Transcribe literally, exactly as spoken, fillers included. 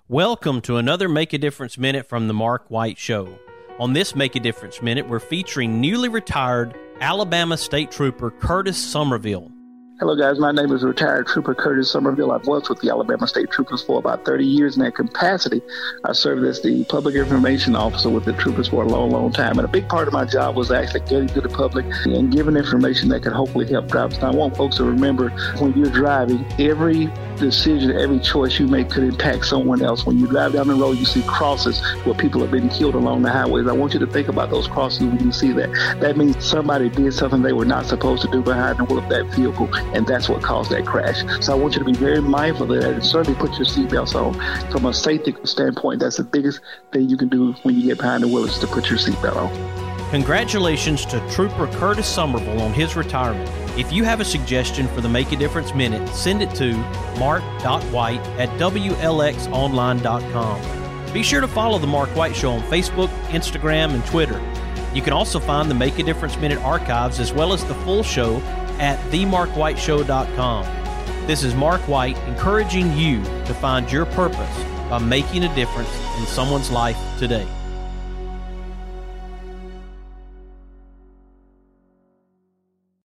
Welcome to another Make a Difference Minute from the Mark White Show. On this Make a Difference Minute, we're featuring newly retired Alabama State Trooper Curtis Somerville. Hello guys, my name is retired Trooper Curtis Somerville. I've worked with the Alabama State Troopers for about thirty years in that capacity. I served as the public information officer with the troopers for a long, long time. And a big part of my job was actually getting to the public and giving information that could hopefully help drivers. Now I want folks to remember when you're driving, every decision, every choice you make could impact someone else. When you drive down the road, you see crosses where people have been killed along the highways. I want you to think about those crosses when you see that. That means somebody did something they were not supposed to do behind the wheel of that vehicle, and that's what caused that crash. So I want you to be very mindful of that and certainly put your seatbelts on. From a safety standpoint, that's the biggest thing you can do when you get behind the wheel is to put your seatbelt on. Congratulations to Trooper Curtis Somerville on his retirement. If you have a suggestion for the Make a Difference Minute, send it to mark dot white at w l x online dot com. Be sure to follow The Mark White Show on Facebook, Instagram, and Twitter. You can also find the Make a Difference Minute archives as well as the full show at the mark white show dot com. This is Mark White encouraging you to find your purpose by making a difference in someone's life today.